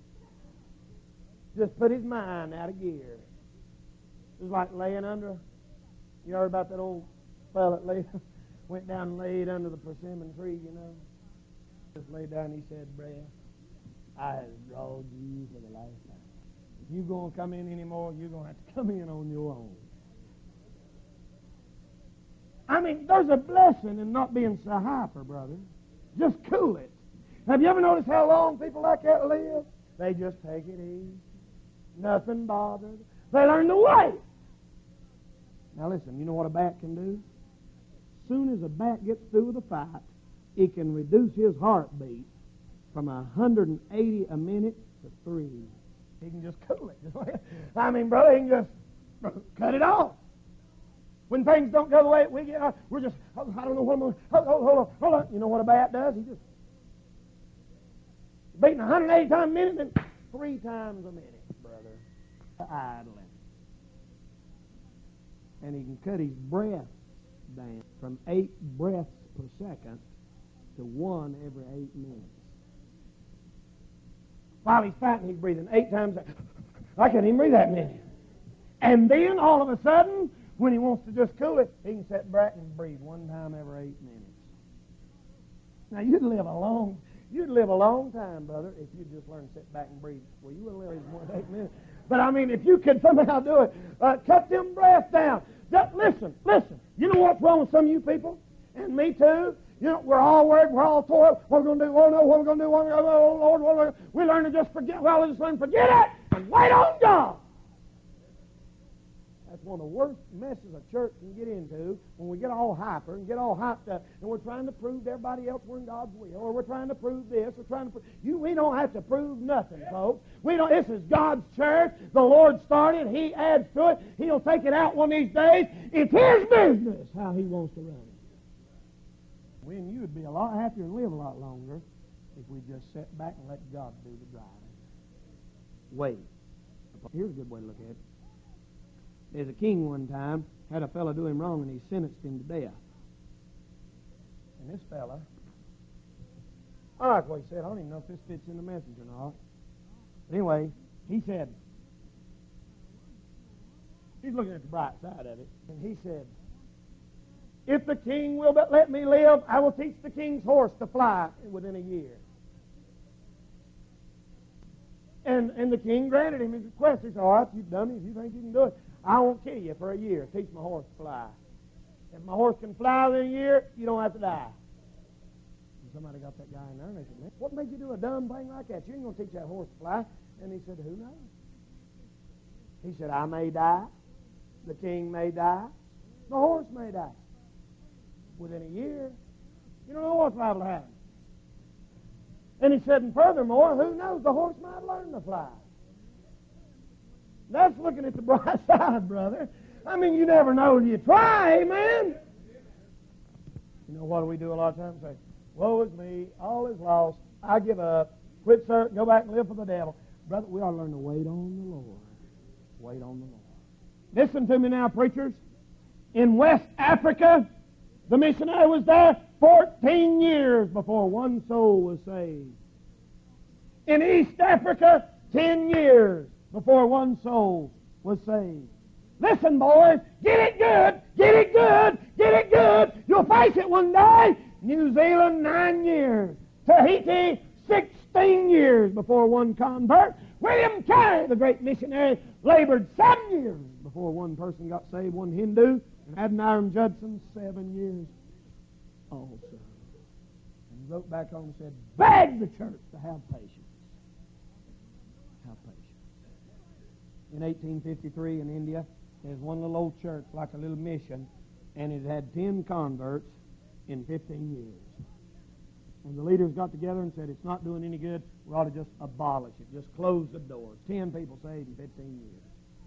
Speaker 1: Just put his mind out of gear. It's like laying under, you heard about that old fella that laid, went down and laid under the persimmon tree, you know. Just laid down and he said, "Brad, I have drawed you for the lifetime. If you're going to come in anymore, you're going to have to come in on your own." I mean, there's a blessing in not being so hyper, brother. Just cool it. Have you ever noticed how long people like that live? They just take it easy. Nothing bothered. They learn to wait. Now listen, you know what a bat can do? As soon as a bat gets through with a fight, it can reduce his heartbeat from one hundred eighty a minute to three. He can just cool it. I mean, brother, he can just cut it off. When things don't go the way we get, we're just, oh, I don't know what I'm going to, hold, hold, hold on, hold on. You know what a bat does? He just beating one hundred eighty times a minute, then three times a minute, brother, idling. And he can cut his breath down from eight breaths per second to one every eight minutes. While he's fighting, he's breathing eight times. I can't even breathe that many. And then, all of a sudden, when he wants to just cool it, he can sit back and breathe one time every eight minutes. Now, you'd live a long, you'd live a long time, brother, if you'd just learn to sit back and breathe. Well, you wouldn't live more than eight minutes. But, I mean, if you could somehow do it, uh, cut them breaths down. Just listen, listen. You know what's wrong with some of you people? And me too. You know, we're all worried, we're all toiled. What are we going to do? Oh, no, what are we going to do? Oh, Lord, what are we, we learn to just forget. Well, let's just learn to forget it and wait on God. That's one of the worst messes a church can get into, when we get all hyper and get all hyped up, and we're trying to prove to everybody else we're in God's will, or we're trying to prove this, we're trying to prove... You, we don't have to prove nothing, folks. We don't. This is God's church. The Lord started. He adds to it. He'll take it out one of these days. It's His business how He wants to run it. We and you would be a lot happier and live a lot longer if we just sat back and let God do the driving. Wait. Here's a good way to look at it. There's a king one time, had a fellow do him wrong, and he sentenced him to death. And this fella, I like what he said. I don't even know if this fits in the message or not. But anyway, he said, he's looking at the bright side of it, and he said, "If the king will but let me live, I will teach the king's horse to fly within a year." And, and the king granted him his request. He said, "All right, you've done it. If you think you can do it, I won't kill you for a year. Teach my horse to fly. If my horse can fly within a year, you don't have to die." And somebody got that guy in there, and they said, "Man, what made you do a dumb thing like that? You ain't going to teach that horse to fly." And he said, "Who knows?" He said, "I may die. The king may die. The horse may die. Within a year, you don't know what's liable to happen." And he said, "And furthermore, who knows? The horse might learn to fly." That's looking at the bright side, brother. I mean, you never know till you try, amen? You know what do we do a lot of times? Say, "Woe is me, all is lost, I give up, quit, sir, go back and live for the devil." Brother, we ought to learn to wait on the Lord. Wait on the Lord. Listen to me now, preachers. In West Africa, the missionary was there fourteen years before one soul was saved. In East Africa, ten years before one soul was saved. Listen, boys, get it good, get it good, get it good. You'll face it one day. New Zealand, nine years. Tahiti, sixteen years before one convert. William Carey, the great missionary, labored seven years before one person got saved, one Hindu. And Adoniram Judson, seven years also. And he wrote back home and said, "Beg the church to have patience." Have patience. In eighteen fifty-three in India, there's one little old church, like a little mission, and it had ten converts in fifteen years. And the leaders got together and said, "It's not doing any good. We ought to just abolish it. Just close the doors." Ten people saved in fifteen years.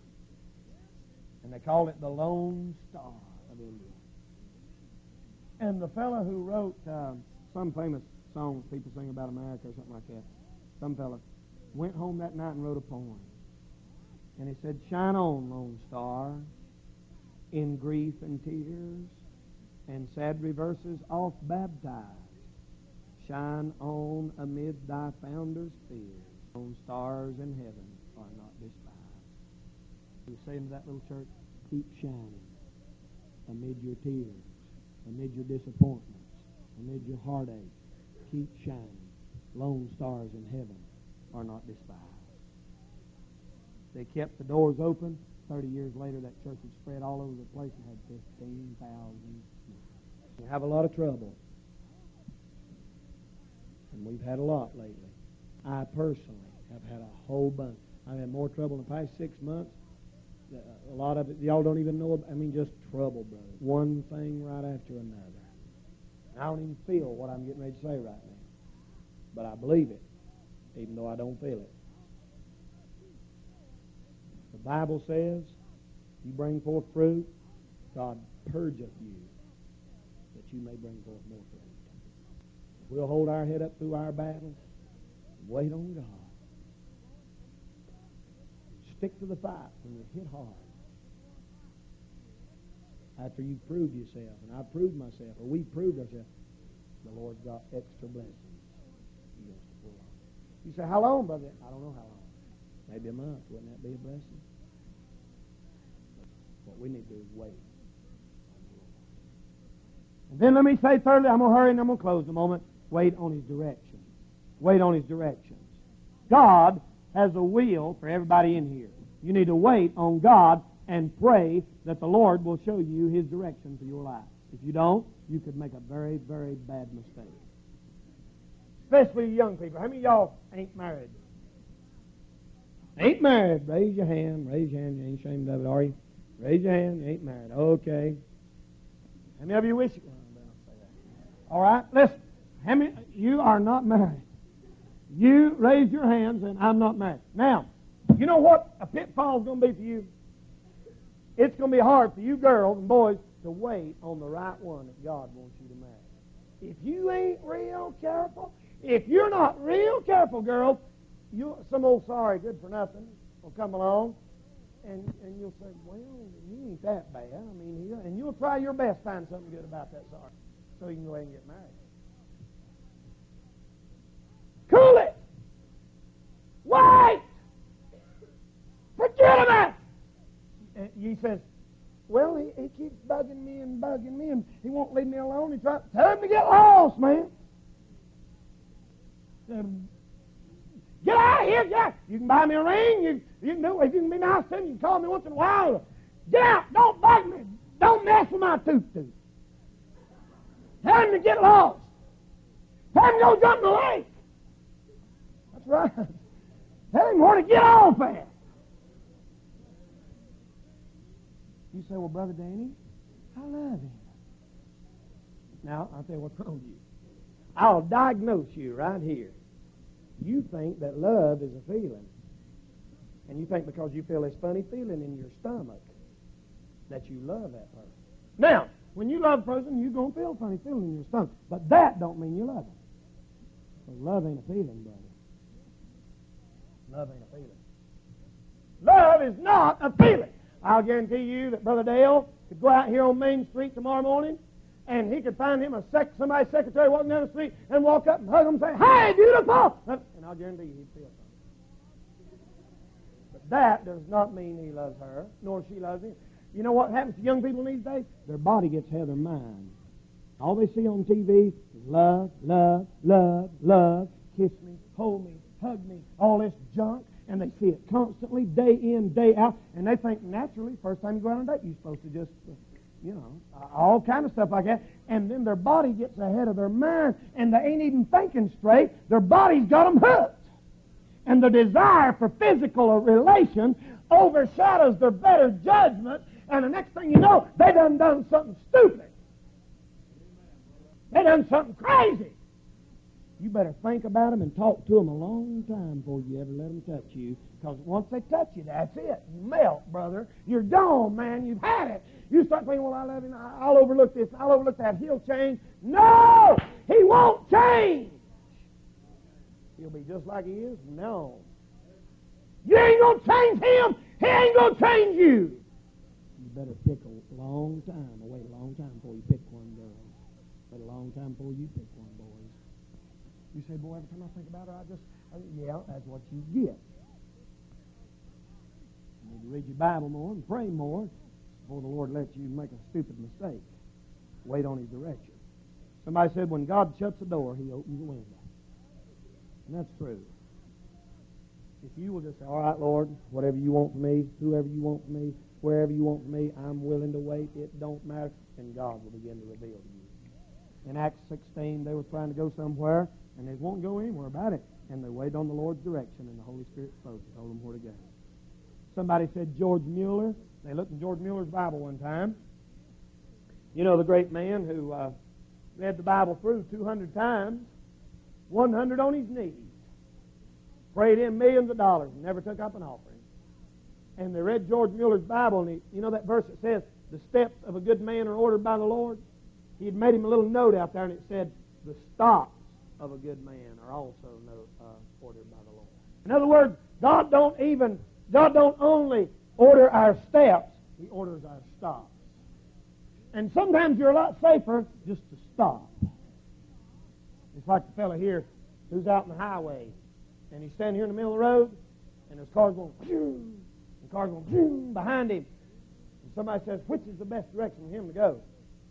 Speaker 1: And they called it the Lone Star of India. And the fellow who wrote uh, some famous songs people sing about America or something like that, some fellow, went home that night and wrote a poem. And he said, shine on, lone star, in grief and tears, and sad reverses oft baptized. Shine on amid thy founder's fears. Lone stars in heaven are not despised. He was saying to that little church, keep shining amid your tears, amid your disappointments, amid your heartache. Keep shining. Lone stars in heaven are not despised. They kept the doors open. Thirty years later, that church had spread all over the place and had fifteen thousand. We have a lot of trouble. And we've had a lot lately. I personally have had a whole bunch. I've had more trouble in the past six months. A lot of it, y'all don't even know. I mean, just trouble, brother. One thing right after another. I don't even feel what I'm getting ready to say right now. But I believe it, even though I don't feel it. The Bible says, you bring forth fruit, God purgeth you, that you may bring forth more fruit. If we'll hold our head up through our battles, wait on God. Stick to the fight when you hit hard. After you've proved yourself, and I've proved myself, or we've proved ourselves, the Lord's got extra blessings He wants to pull on. You say, how long, brother? I don't know how long. Maybe a month. Wouldn't that be a blessing? What we need to do is wait. And then let me say thirdly, I'm going to hurry and I'm going to close in a moment. Wait on His direction. Wait on His directions. God has a will for everybody in here. You need to wait on God and pray that the Lord will show you His direction for your life. If you don't, you could make a very, very bad mistake. Especially young people. How many of y'all ain't married? Ain't married. Raise your hand. Raise your hand. You ain't ashamed of it, are you? Raise your hand. You ain't married. Okay. How many of you wish you were? All right. Listen. How many? You are not married. You raise your hands and I'm not married. Now, you know what a pitfall is going to be for you? It's going to be hard for you girls and boys to wait on the right one that God wants you to marry. If you ain't real careful, if you're not real careful, girls, you some old sorry good for nothing will come along, and, and you'll say, well, he ain't that bad. I mean, he, and you'll try your best to find something good about that sorry, so you can go ahead and get married. Cool it. Wait. Forget about it. And he says, well, he, he keeps bugging me and bugging me, and he won't leave me alone. He tries tell him to get lost, man. Um, get out of here, get out. You can buy me a ring. You, you can do it. If you can be nice to me, you can call me once in a while. Get out. Don't bug me. Don't mess with my tooth-tooth. Tell him to get lost. Tell him to go jump in the lake. That's right. Tell him where to get off at. You say, well, Brother Danny, I love him. Now, I'll tell you what's wrong with you. I'll diagnose you right here. You think that love is a feeling. And you think because you feel this funny feeling in your stomach that you love that person. Now, when you love a person, you're going to feel a funny feeling in your stomach. But that don't mean you love him. Because love ain't a feeling, brother. Love ain't a feeling. Love is not a feeling. I'll guarantee you that Brother Dale could go out here on Main Street tomorrow morning and he could find him a sec- somebody's secretary walking down the street and walk up and hug him and say, hey, beautiful! And I'll guarantee you he'd feel something. But that does not mean he loves her, nor she loves him. You know what happens to young people these days? Their body gets ahead of their mind. All they see on T V is love, love, love, love, kiss me, hold me, hug me, all this junk. And they see it constantly, day in, day out. And they think naturally, first time you go out on a date, you're supposed to just, you know, all kind of stuff like that. And then their body gets ahead of their mind, and they ain't even thinking straight. Their body's got them hooked. And the desire for physical relation overshadows their better judgment. And the next thing you know, they done done something stupid. They done something crazy. you better think about them and talk to them a long time before you ever let them touch you. Because once they touch you, that's it. You melt, brother. You're gone, man. You've had it. You start thinking, well, I love him. I'll overlook this. I'll overlook that. He'll change. No! He won't change. He'll be just like he is from now on. You ain't going to change him. He ain't going to change you. You better pick a long time. Wait a long time before you pick one, girl. Wait a long time before you pick one, boys. You say, boy, every time I think about her, I just, I, yeah, that's what you get. You need to read your Bible more and pray more before the Lord lets you make a stupid mistake. Wait on His direction. Somebody said, when God shuts the door, He opens the window. And that's true. If you will just say, all right, Lord, whatever you want from me, whoever you want from me, wherever you want from me, I'm willing to wait. It don't matter. And God will begin to reveal to you. In Acts sixteen, they were trying to go somewhere, and they won't go anywhere about it. And they waited on the Lord's direction, and the Holy Spirit spoke and told them where to go. Somebody said George Mueller. They looked in George Mueller's Bible one time. You know, the great man who uh, read the Bible through two hundred times, one hundred on his knees, prayed in millions of dollars, and never took up an offering. And they read George Mueller's Bible, and he, you know that verse that says, the steps of a good man are ordered by the Lord? He had made him a little note out there, and it said, the stops of a good man are also no, uh, ordered by the Lord. In other words, God don't even, God don't only order our steps, He orders our stops. And sometimes you're a lot safer just to stop. It's like the fellow here who's out on the highway, and he's standing here in the middle of the road, and there's cars going, phew, and cars going, phew, behind him. And somebody says, which is the best direction for him to go?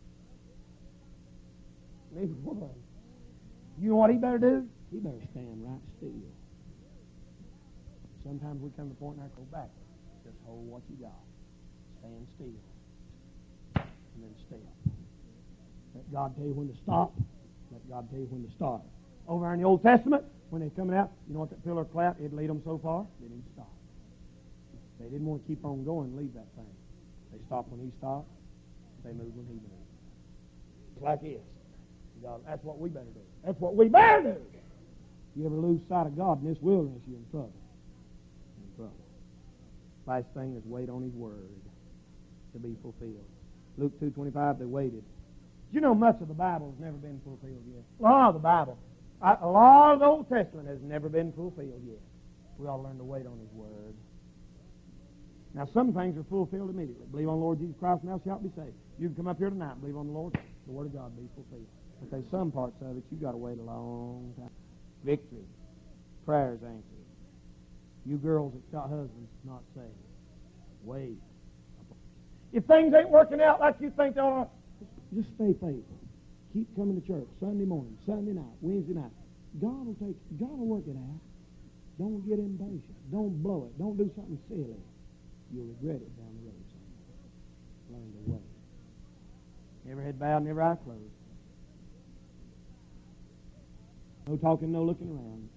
Speaker 1: Neither one. You know what he better do? He better stand right still. Sometimes we come to the point in our go back. Just hold what you got. Stand still. And then step. Let God tell you when to stop. Let God tell you when to start. Over in the Old Testament, when they're coming out, you know what that pillar of cloud, it'd lead them so far, they didn't stop. They didn't want to keep on going and leave that thing. They stopped when he stopped. They moved when he moved. It's like this. God, that's what we better do. That's what we better do. You ever lose sight of God in this wilderness, you're in trouble. You're in trouble. Last thing is wait on His Word to be fulfilled. Luke two twenty-five, they waited. You know much of the Bible has never been fulfilled yet. A lot of the Bible, a lot of the Old Testament has never been fulfilled yet. We ought to learn to wait on His Word. Now, some things are fulfilled immediately. Believe on the Lord Jesus Christ, and thou shalt be saved. You can come up here tonight and believe on the Lord, the Word of God be fulfilled. But there's some parts of it you've got to wait a long time. Victory. Prayers answered. You girls that's got husbands not saved, wait. If things ain't working out like you think they are, just stay faithful. Keep coming to church Sunday morning, Sunday night, Wednesday night. God will take. God will work it out. Don't get impatient. Don't blow it. Don't do something silly. You'll regret it down the road someday. Learn to wait. Every head bowed and every eye closed. No talking, no looking around.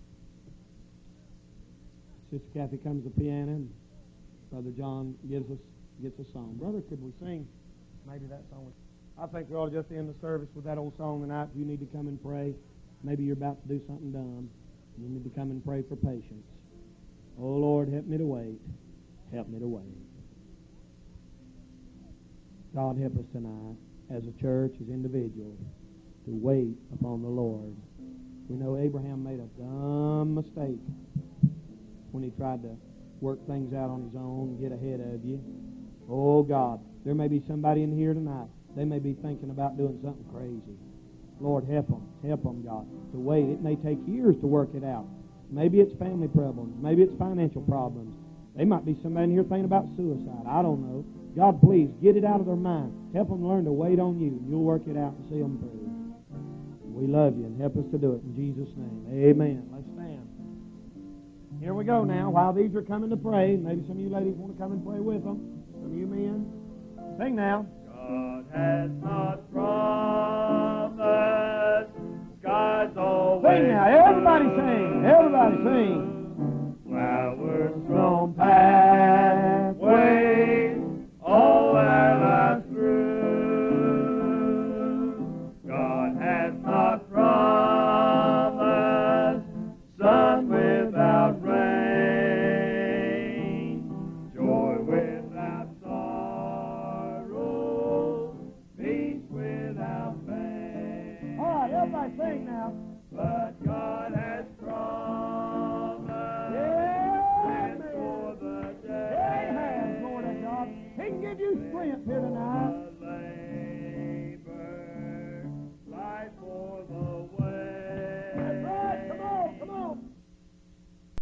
Speaker 1: Sister Kathy comes to the piano, and Brother John gives us gets a song. Brother, could we sing maybe that song? I think we ought to just end the service with that old song tonight. If you need to come and pray, maybe you're about to do something dumb. You need to come and pray for patience. Oh, Lord, help me to wait. Help me to wait. God, help us tonight as a church, as individuals, to wait upon the Lord. We know Abraham made a dumb mistake when he tried to work things out on his own and get ahead of you. Oh, God, there may be somebody in here tonight. They may be thinking about doing something crazy. Lord, help them. Help them, God, to wait. It may take years to work it out. Maybe it's family problems. Maybe it's financial problems. They might be somebody in here thinking about suicide. I don't know. God, please, get it out of their mind. Help them learn to wait on you. You'll work it out and see them through. We love you, and help us to do it in Jesus' name. Amen. Let's stand. Here we go now. While these are coming to pray, maybe some of you ladies want to come and pray with them. Some of you men. Sing now.
Speaker 2: God has not promised skies always.
Speaker 1: Sing now. Everybody sing. Everybody sing.
Speaker 2: Flowers grown pathways, all our lives through. God has not promised
Speaker 1: Everybody sing now.
Speaker 2: But God has drawn